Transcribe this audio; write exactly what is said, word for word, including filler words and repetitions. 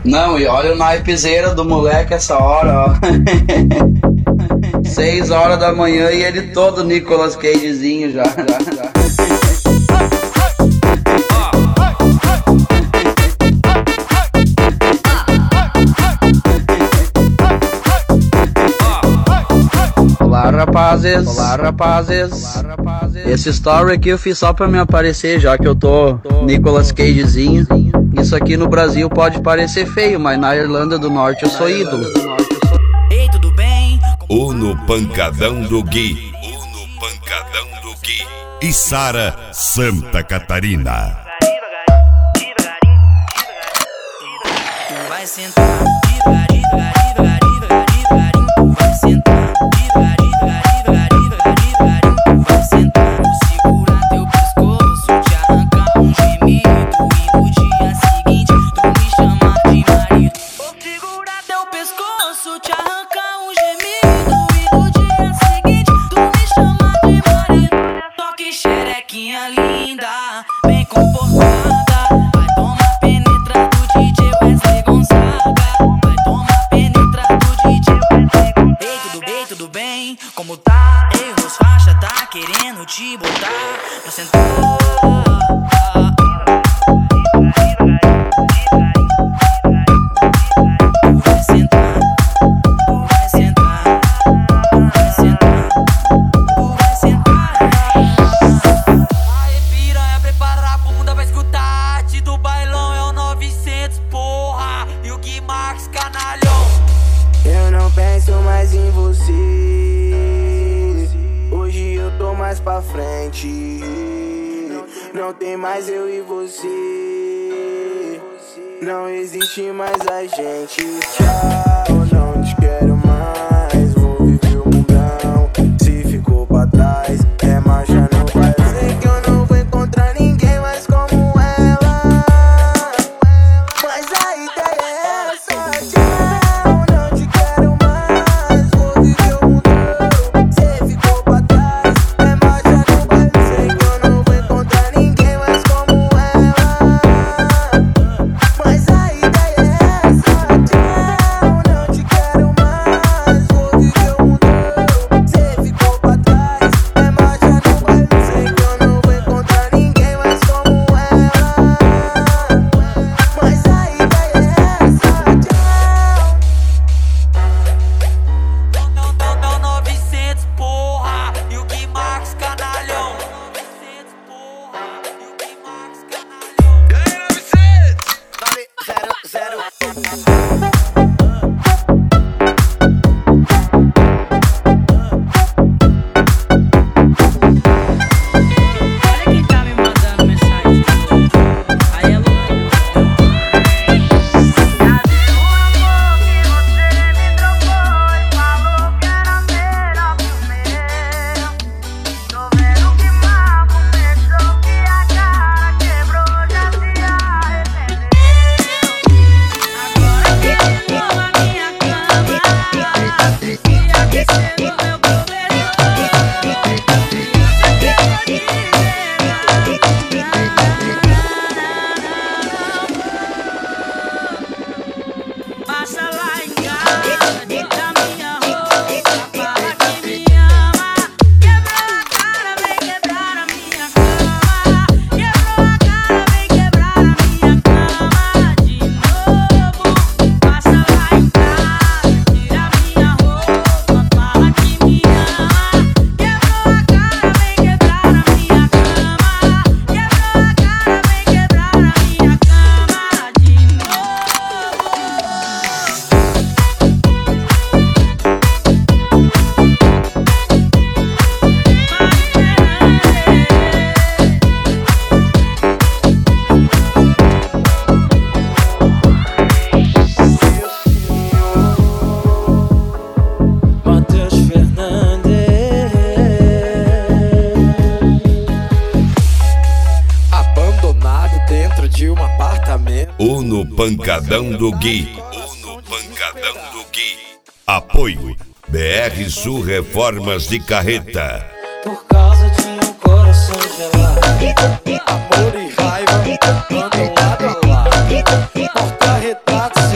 Não, e olha o naipezeira do moleque essa hora, ó. Seis horas da manhã e ele todo Nicolas Cagezinho já, já, já. Olá, rapazes. Olá, rapazes. Olá, rapazes. Esse story aqui eu fiz só pra me aparecer, já que eu tô Nicolas Cagezinho. Isso aqui no Brasil pode parecer feio, mas na Irlanda do Norte eu sou ídolo. Ei, tudo bem? O no pancadão do Gui. O no pancadão do Gui. E Sara, Santa Catarina. Tu vai sentar, devagarinho, devagarinho, devagarinho, tu vai sentar, devagarinho, devagarinho, devagarinho, tu vai sentar. Vou segurar teu pescoço, te arrancar um gemido e no dia seguinte tu me chamar de marido. Vou segurar teu pescoço, te arrancar um gemido e no dia seguinte tu me chamar de marido. Toque xerequinha linda, bem comportada. Vai tomar penetra do D J Wesley Gonzaga. Vai tomar penetra do D J Wesley Gonzaga. Ei, tudo bem, tudo bem? Como tá? Ei, os faixa tá querendo te botar pra sentar. Eu não penso mais em você. Hoje eu tô mais pra frente. Não tem mais eu e você. Não existe mais a gente. Tchau, não te quero mais. Vou viver o mundão. Se ficou pra trás, é marcha, não vai. Sei que eu não vou encontrar ninguém mais como ela. Mas a ideia é essa. Tchau. O no pancadão do Gui. O no pancadão do Gui. Apoio B R Sul Reformas de Carreta. Por causa de um coração gelado, amor e raiva andam lado a lado. Porta-retratos